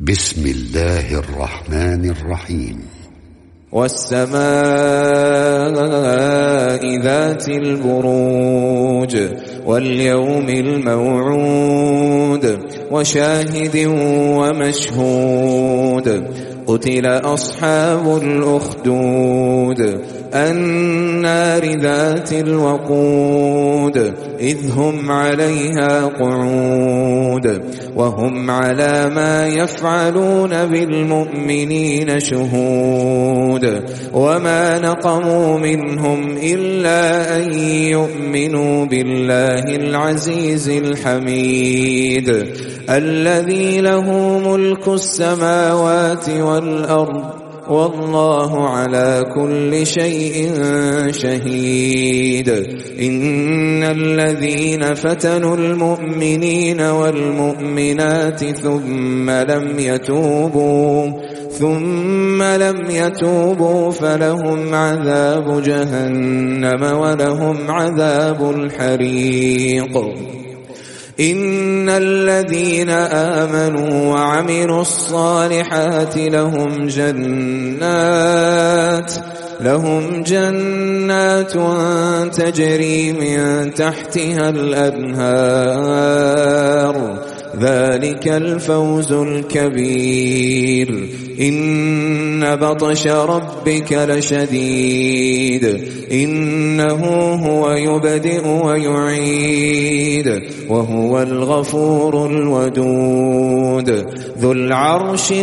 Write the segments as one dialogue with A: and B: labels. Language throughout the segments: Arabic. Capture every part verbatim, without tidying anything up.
A: بسم الله الرحمن الرحيم.
B: والسماء ذات البروج واليوم الموعود وشاهد ومشهود قتل أصحاب الأخدود النار ذات الوقود إذ هم عليها قعود وهم على ما يفعلون بالمؤمنين شهود وما نقموا منهم إلا أن يؤمنوا بالله العزيز الحميد الذي له ملك السماوات والأرض والله على كل شيء شهيد. إن الذين فتنوا المؤمنين والمؤمنات ثم لم يتوبوا ثم لم يتوبوا فلهم عذاب جهنم ولهم عذاب الحريق. إن الذين آمنوا وعملوا الصالحات لهم جنات لهم جنات تجري من تحتها الأنهار ذلك الفوز الكبير. إن بطش ربك لشديد إنه هو يبدئ ويعيد وهو الغفور الودود ذو العرش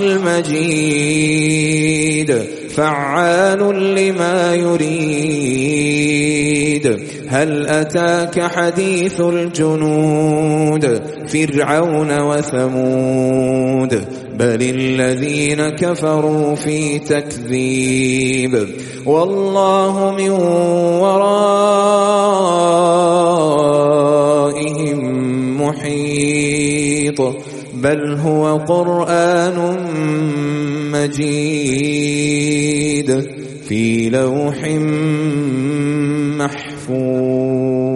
B: المجيد فعال لما يريد. هل أتاك حديث الجنود فرعون وثمود بل الذين كفروا في تكذيب والله من ورائهم محيط بل هو قرآن مجيد في لوح محفوظ.